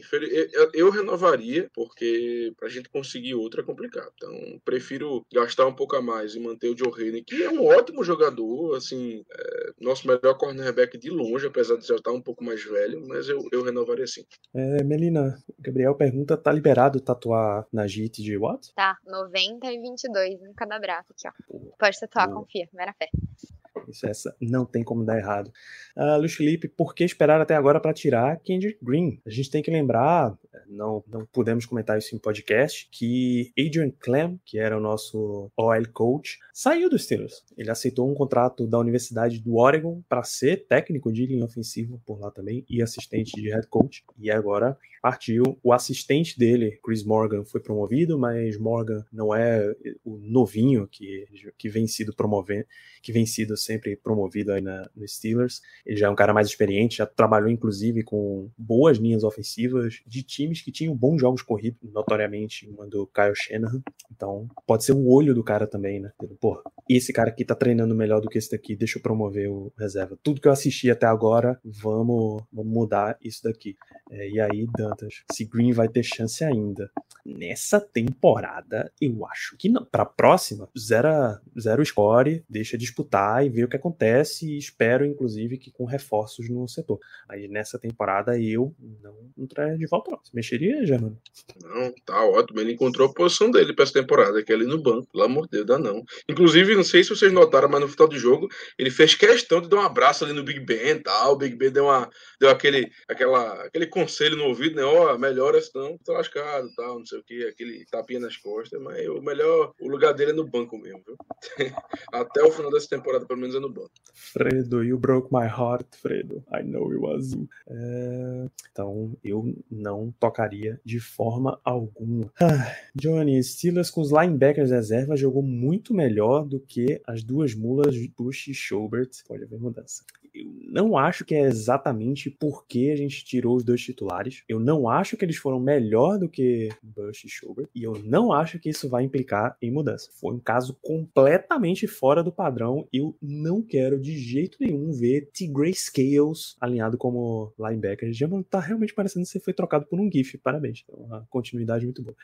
S4: eu, eu renovaria, porque pra gente conseguir outro é complicado. Então, prefiro gastar um pouco a mais e manter o Joe Hayden, que é um ótimo jogador, assim, é, nosso melhor cornerback de longe, apesar de já estar um pouco mais velho, mas eu, eu renovaria sim.
S2: É, Melina, Gabriel pergunta, tá liberado tatuar na G I T de Watt?
S3: Tá, noventa e vinte e dois em cada braço aqui, ó. Pode tatuar,
S2: Boa.
S3: Confia, mera fé.
S2: Isso, essa não tem como dar errado. Uh, Luiz Felipe, por que esperar até agora para tirar Kendrick Green? A gente tem que lembrar, não, não pudemos comentar isso em podcast, que Adrian Clem, que era o nosso O L coach, saiu dos Steelers. Ele aceitou um contrato da Universidade do Oregon para ser técnico de linha ofensiva por lá também e assistente de head coach. E agora partiu. O assistente dele, Chris Morgan, foi promovido, mas Morgan não é o novinho que, que vem sido promovendo, que vem sido sempre promovido aí na, no Steelers. Ele já é um cara mais experiente, já trabalhou inclusive com boas linhas ofensivas de times que tinham bons jogos corridos, notoriamente uma do Kyle Shanahan. Então pode ser o olho do cara também, né? Porra, esse cara aqui tá treinando melhor do que esse daqui, deixa eu promover o reserva. Tudo que eu assisti até agora, vamos, vamos mudar isso daqui. É, e aí, Dantas, se Green vai ter chance ainda. Nessa temporada, eu acho que não. Pra próxima, zero, zero score, deixa disputar e ver o que acontece, e espero, inclusive, que com reforços no setor. Aí nessa temporada eu não entraria de volta, não. Você mexeria, Germano?
S4: Não, tá ótimo. Ele encontrou a posição dele pra essa temporada, que é ali no banco. Pelo amor de Deus, dá não. Inclusive, não sei se vocês notaram, mas no final do jogo, ele fez questão de dar um abraço ali no Big Ben e tal. O Big Ben deu, uma, deu aquele, aquela, aquele conselho no ouvido, né? Ó, oh, melhora, senão tá lascado, tal, não sei o que, aquele tapinha nas costas. Mas o melhor, o lugar dele é no banco mesmo, viu? Até o final dessa temporada, pelo menos, é no banco.
S2: Fredo, you broke my heart, Fredo. I know it was you. É... Então, eu não tocaria de forma alguma. Ah, Johnny, Steelers com os linebackers reserva jogou muito melhor do que as duas mulas Bush e Schobert. Pode haver mudança. Eu não acho que é exatamente porque a gente tirou os dois titulares. Eu não acho que eles foram melhor do que Bush e Schobert. E eu não acho que isso vai implicar em mudança. Foi um caso completamente fora do padrão. Eu não quero de jeito nenhum ver T. Gray Scales alinhado como linebacker. Já tá realmente parecendo que você foi trocado por um GIF. Parabéns. Então, uma continuidade muito boa.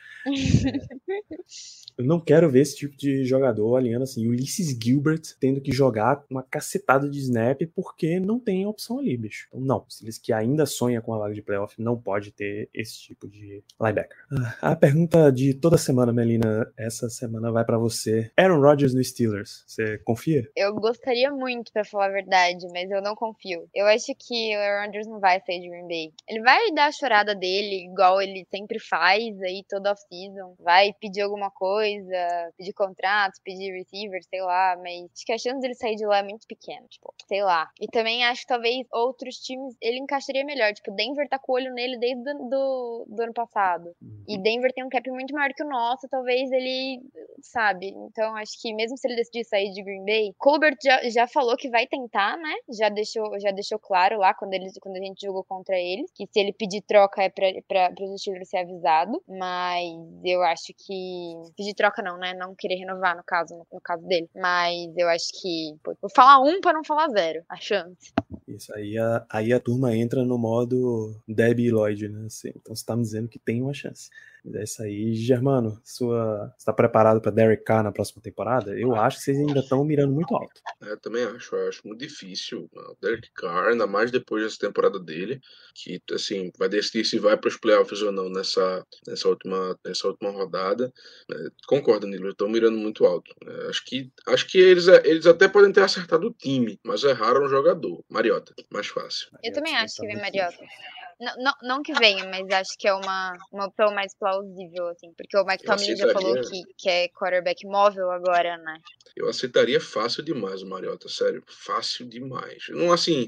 S2: É... Eu não quero ver esse tipo de jogador alinhando assim. Ulysses Gilbert tendo que jogar uma cacetada de snap porque não não tem opção ali, bicho. Então, não. Se eles que ainda sonham com a vaga de playoff, não pode ter esse tipo de linebacker. Ah, a pergunta de toda semana, Melina, essa semana vai pra você. Aaron Rodgers no Steelers, você confia?
S3: Eu gostaria muito, pra falar a verdade, mas eu não confio. Eu acho que o Aaron Rodgers não vai sair de Green Bay. Ele vai dar a chorada dele, igual ele sempre faz aí toda off-season. Vai pedir alguma coisa, pedir contrato, pedir receiver, sei lá, mas acho que a chance dele sair de lá é muito pequena, tipo, sei lá. E também acho que talvez outros times ele encaixaria melhor, tipo, Denver tá com o olho nele desde do, do, do ano passado. E Denver tem um cap muito maior que o nosso, talvez ele, sabe? Então acho que mesmo se ele decidir sair de Green Bay, Colbert já, já falou que vai tentar, né? Já deixou, já deixou claro lá quando, eles, quando a gente jogou contra eles, que se ele pedir troca é pra, pra, pros Steelers ser avisado, mas eu acho que pedir troca não, né? Não querer renovar no caso, no, no caso dele, mas eu acho que, pô, vou falar um pra não falar zero, a chance.
S2: Isso, aí a, aí a turma entra no modo Debbie e Lloyd, né? Assim, então você tá me dizendo que tem uma chance. É isso aí. Germano, sua... você tá preparado pra Derek Carr na próxima temporada? Eu acho que vocês ainda estão mirando muito alto.
S4: É, eu também acho, eu acho muito difícil. O Derek Carr, ainda mais depois dessa temporada dele, que assim, vai decidir se vai para os playoffs ou não nessa, nessa, última, nessa última rodada. É, concordo, Nilo, estão mirando muito alto. É, acho que, acho que eles, eles até podem ter acertado o time, mas erraram o jogador. Mariota, mais fácil.
S3: Eu também acho que vem Mariota. Não, não, não que venha, mas acho que é uma, uma opção mais plausível, assim. Porque o Mike
S4: Eu
S3: Tomlin já falou
S4: aceitaria.
S3: que, que é quarterback móvel agora, né?
S4: Eu aceitaria fácil demais o Mariota, sério. Fácil demais. Não, assim,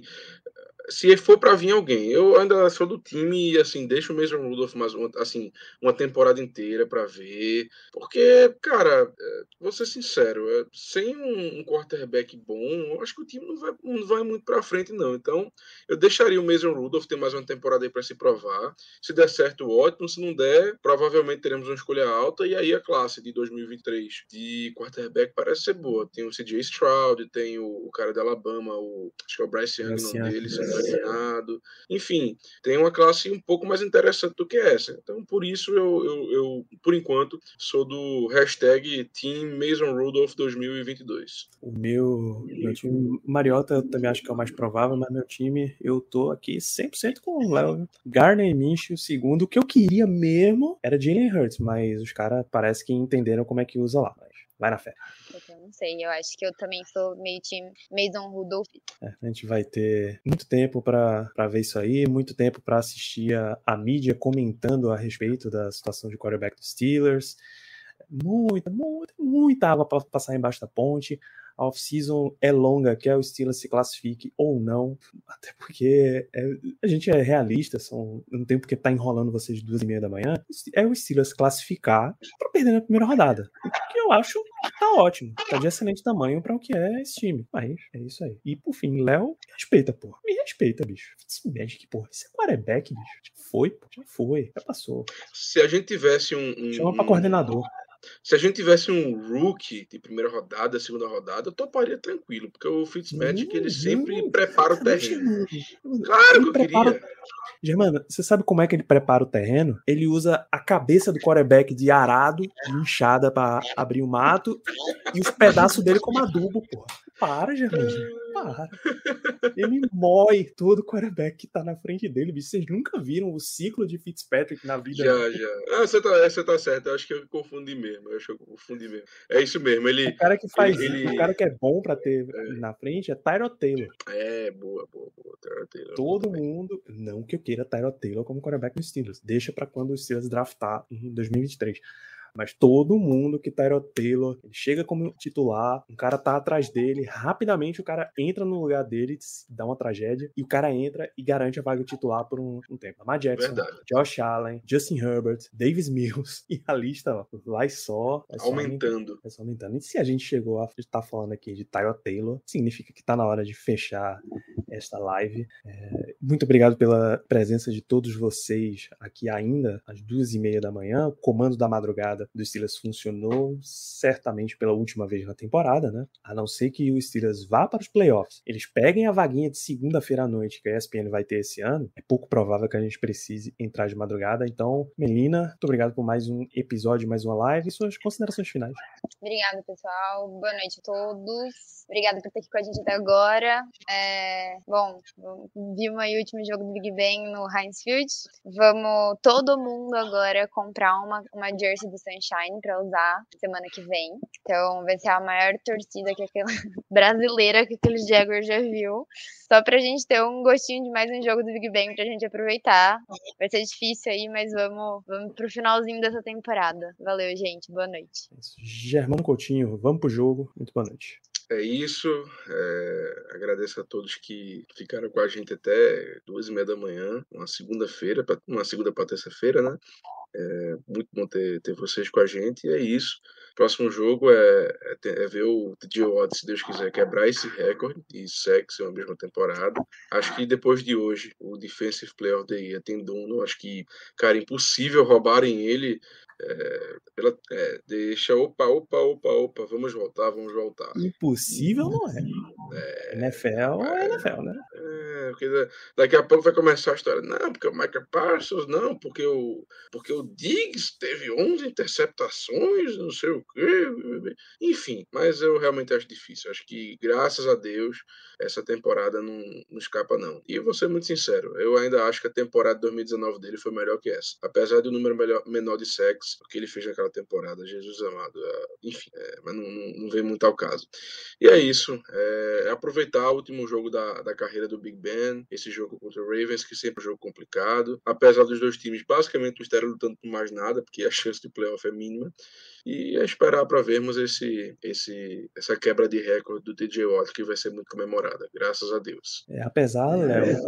S4: se for pra vir alguém, eu ainda sou do time e, assim, deixo o Mason Rudolph mais uma, assim, uma temporada inteira pra ver. Porque, cara, é, vou ser sincero, é, sem um, um quarterback bom, eu acho que o time não vai, não vai muito pra frente, não. Então, eu deixaria o Mason Rudolph ter mais uma temporada aí pra se provar. Se der certo, ótimo. Se não der, provavelmente teremos uma escolha alta. E aí a classe de dois mil e vinte e três de quarterback parece ser boa. Tem o C J Stroud, tem o, o cara da Alabama, o, acho que é o Bryce Young, o nome dele, se não estou enganado. Enfim, tem uma classe um pouco mais interessante do que essa. Então, por isso, eu, eu, eu por enquanto, sou do hashtag Team Mason Rudolph dois mil e vinte e dois.
S2: O meu, meu time, Mariota, eu também acho que é o mais provável, mas meu time, eu tô aqui cem por cento com o Léo. Gardner Minshew, o segundo. O que eu queria mesmo era Jalen Hurts, mas os caras parece que entenderam como é que usa lá. Mas vai na fé.
S3: Eu não sei, eu acho que eu também sou meio time Mason Rudolph.
S2: É, a gente vai ter muito tempo pra, pra ver isso aí, muito tempo pra assistir a, a mídia comentando a respeito da situação de quarterback dos Steelers. Muita, muita, muita água pra passar embaixo da ponte. A off-season é longa, quer o Steelers se classifique ou não, até porque é, a gente é realista, são, não tem porque tá enrolando vocês duas e meia da manhã, é o Steelers classificar pra perder na primeira rodada, que eu acho que tá ótimo, tá de excelente tamanho pra o que é esse time, mas é isso aí. E por fim, Léo, me respeita, porra, me respeita, bicho. Fitzmagic, porra, esse é quarterback, bicho, já foi, pô, já foi, já passou.
S4: Se a gente tivesse um... um
S2: Chama pra
S4: um...
S2: coordenador.
S4: Se a gente tivesse um rookie de primeira rodada, segunda rodada, eu toparia tranquilo, porque o Fitzmagic,
S2: Uhum,
S4: ele sempre
S2: uhum.
S4: prepara o
S2: Exatamente,
S4: terreno.
S2: Germano.
S4: Claro
S2: Ele
S4: que eu
S2: prepara-
S4: queria.
S2: Germano, você sabe como é que ele prepara o terreno? Ele usa a cabeça do quarterback de arado, de enxada pra abrir o mato, e os pedaços dele como adubo, porra. Para, Germano. Para. Ele mói todo o quarterback que tá na frente dele, bicho. Vocês nunca viram o ciclo de Fitzpatrick na vida?
S4: Já, já. Ah, você tá, você tá certo, eu acho que eu confundi mesmo. Eu acho que eu confundi mesmo. É isso mesmo, ele...
S2: O cara que faz,
S4: ele-
S2: o cara que é bom pra ter na frente é Tyrod Taylor.
S4: É, boa, boa, boa. Tyrod Taylor,
S2: Todo
S4: também.
S2: mundo, não que eu queira Tyrod Taylor como quarterback no Steelers, deixa pra quando o Steelers draftar em dois mil e vinte e três. Mas todo mundo que Tyrod Taylor, ele chega como titular, um cara tá atrás dele, rapidamente o cara entra no lugar dele, dá uma tragédia, e o cara entra e garante a vaga titular por um, um tempo. Lamar Jackson,
S4: Verdade.
S2: Josh Allen, Justin Herbert, Davis Mills, e a lista ó, vai só, vai só
S4: Aumentando.
S2: vai só aumentando. E se a gente chegou a estar falando aqui de Tyrod Taylor, significa que tá na hora de fechar esta live. É, muito obrigado pela presença de todos vocês aqui ainda às duas e meia da manhã. O comando da madrugada do Steelers funcionou certamente pela última vez na temporada, né? A não ser que o Steelers vá para os playoffs, eles peguem a vaguinha de segunda-feira à noite que a E S P N vai ter esse ano, é pouco provável que a gente precise entrar de madrugada. Então, Melina, muito obrigado por mais um episódio, mais uma live e suas considerações finais.
S3: Obrigada, pessoal. Boa noite a todos. Obrigada por estar aqui com a gente até agora. É, É, bom, vimos aí o último jogo do Big Ben no Heinz Field. Vamos todo mundo agora comprar uma, uma jersey do Sunshine pra usar semana que vem. Então vai ser a maior torcida que aquela brasileira que aquele Jaguar já viu. Só pra gente ter um gostinho de mais um jogo do Big Ben pra gente aproveitar. Vai ser difícil aí, mas vamos, vamos pro finalzinho dessa temporada. Valeu, gente. Boa noite.
S2: Germano Coutinho, vamos pro jogo. Muito boa noite.
S4: É isso, é, agradeço a todos que ficaram com a gente até duas e meia da manhã, uma segunda-feira, uma segunda para terça-feira, né? É muito bom ter, ter vocês com a gente, e é isso. Próximo jogo é, é, é ver o T J Watt, se Deus quiser, quebrar esse recorde de sacks em uma mesma temporada. Acho que depois de hoje, o Defensive Player of the Year tem dono. Acho que, cara, impossível roubarem ele. É, pela, é, deixa, opa, opa, opa, opa, vamos voltar, vamos voltar.
S2: Impossível não é. é N F L é, é N F L, né?
S4: É, porque daqui a pouco vai começar a história. Não, porque o Micah Parsons, não, porque o, porque o Diggs teve onze interceptações, não sei o quê. Enfim, mas eu realmente acho difícil. Acho que, graças a Deus, essa temporada não, não escapa, não. E eu vou ser muito sincero, eu ainda acho que a temporada de dois mil e dezenove dele foi melhor que essa. Apesar do número melhor, menor de sacks que ele fez naquela temporada, Jesus amado. Enfim, é, mas não, não, não vem muito ao caso. E é isso. É, aproveitar o último jogo da, da carreira do Big Ben, esse jogo contra o Ravens, que sempre é um jogo complicado. Apesar dos dois times basicamente não estarem lutando por mais nada, porque a chance de playoff é mínima. E é esperar para vermos esse, esse, essa quebra de recorde do T J Watt, que vai ser muito comemorada, graças a Deus.
S2: É, apesar, Léo,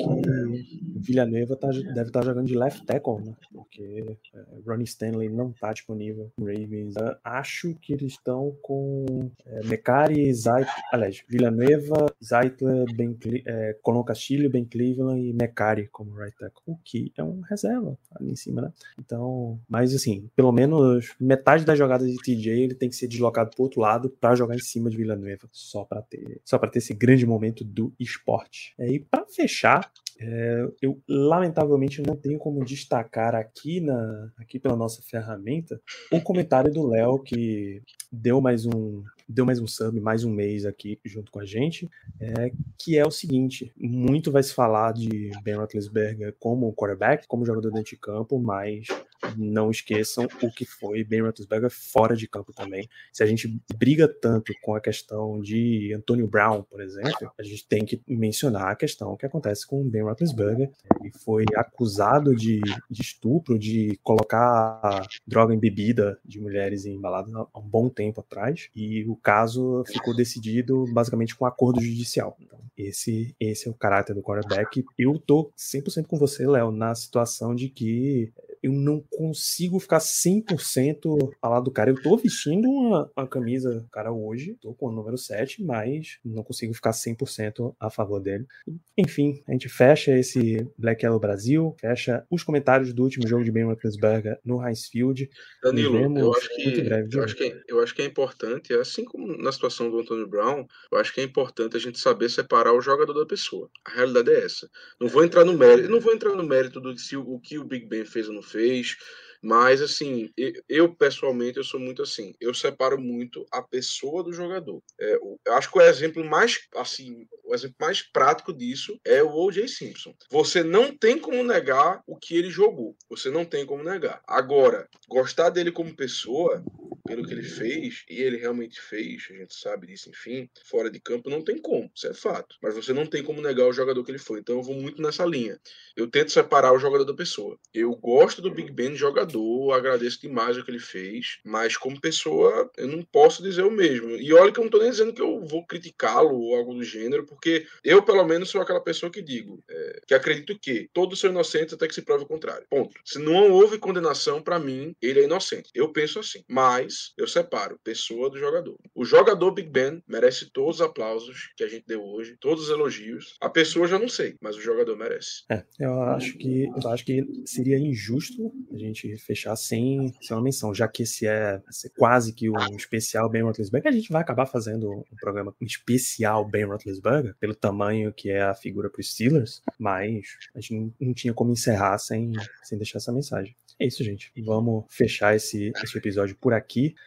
S2: que Villanueva tá, deve estar tá jogando de left tackle, né? Porque é, Ronnie Stanley não está disponível no Ravens. Eu acho que eles estão com é, Mekari, Zeitler, aliás, Villanueva, Zeitler, Ben, é, Colon Castilho, Ben Cleveland e Mekari como right tackle, o que é um reserva ali em cima, né? Então, mas assim, pelo menos metade das jogadas de T J ele tem que ser deslocado pro outro lado para jogar em cima de Villanueva, só para ter, só para ter esse grande momento do esporte. É, e para fechar, é, eu lamentavelmente não tenho como destacar aqui, na, aqui pela nossa ferramenta o comentário do Léo, que deu mais um deu mais um sub, mais um mês aqui junto com a gente, é, que é o seguinte: muito vai se falar de Ben Roethlisberger como quarterback, como jogador dentro de campo, mas não esqueçam o que foi Ben Roethlisberger fora de campo também. Se a gente briga tanto com a questão de Antonio Brown, por exemplo, a gente tem que mencionar a questão que acontece com Ben Roethlisberger. Ele foi acusado de, de estupro, de colocar droga em bebida de mulheres em balada há um bom tempo atrás, e o caso ficou decidido basicamente com acordo judicial. Então, esse, esse é o caráter do quarterback. Eu tô cem por cento com você, Léo, na situação de que eu não consigo ficar cem por cento ao lado do cara. Eu tô vestindo uma, uma camisa, cara, hoje, tô com o número sete, mas não consigo ficar cem por cento a favor dele. Enfim, a gente fecha esse Black Yellow Brasil, fecha os comentários do último jogo de Ben Roethlisberger no Heinz Field.
S4: Danilo, eu acho que breve, eu acho que é, eu acho que é importante, assim como na situação do Antonio Brown, eu acho que é importante a gente saber separar o jogador da pessoa. A realidade é essa. Não vou entrar no mérito, não vou entrar no mérito do se o, o que o Big Ben fez ou não fez. Mas, assim, eu pessoalmente, eu sou muito assim, eu separo muito a pessoa do jogador. É, eu acho que o exemplo mais, assim, o exemplo mais prático disso é o O J Simpson. Você não tem como negar o que ele jogou. Você não tem como negar. Agora, gostar dele como pessoa, pelo que ele fez, e ele realmente fez, a gente sabe disso, enfim, fora de campo, não tem como, isso é fato. Mas você não tem como negar o jogador que ele foi. Então eu vou muito nessa linha. Eu tento separar o jogador da pessoa. Eu gosto do Big Ben jogador, agradeço demais o que ele fez, mas como pessoa eu não posso dizer o mesmo. E olha que eu não tô nem dizendo que eu vou criticá-lo ou algo do gênero, porque eu pelo menos sou aquela pessoa que digo, é, que acredito que todos são inocentes até que se prove o contrário. Ponto. Se não houve condenação, para mim, ele é inocente. Eu penso assim. Mas eu separo pessoa do jogador. O jogador Big Ben merece todos os aplausos que a gente deu hoje, todos os elogios. A pessoa já não sei, mas o jogador merece.
S2: É, eu acho que eu acho que seria injusto a gente fechar sem, sem uma menção, já que esse é quase que um especial Ben Roethlisberger. A gente vai acabar fazendo um programa um especial Ben Roethlisberger, pelo tamanho que é a figura para os Steelers, mas a gente não, não tinha como encerrar sem, sem deixar essa mensagem. É isso, gente. Vamos fechar esse, esse episódio por aqui.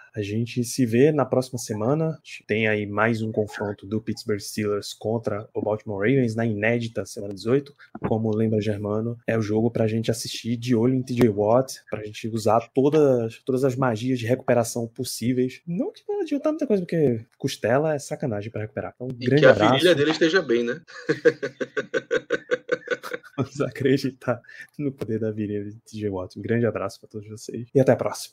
S2: A gente se vê na próxima semana. Tem aí mais um confronto do Pittsburgh Steelers contra o Baltimore Ravens na inédita semana dezoito. Como lembra Germano, é o jogo pra gente assistir de olho em T J Watt, pra gente usar todas, todas as magias de recuperação possíveis. Não que não adianta muita coisa, porque costela é sacanagem pra recuperar. Então,
S4: E
S2: grande
S4: que a
S2: abraço.
S4: virilha dele esteja bem, né?
S2: Vamos acreditar no poder da virilha de T J Watt. Um grande abraço pra todos vocês e até a próxima.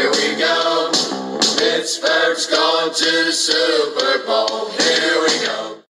S5: Pittsburgh's going to the Super Bowl. Here we go.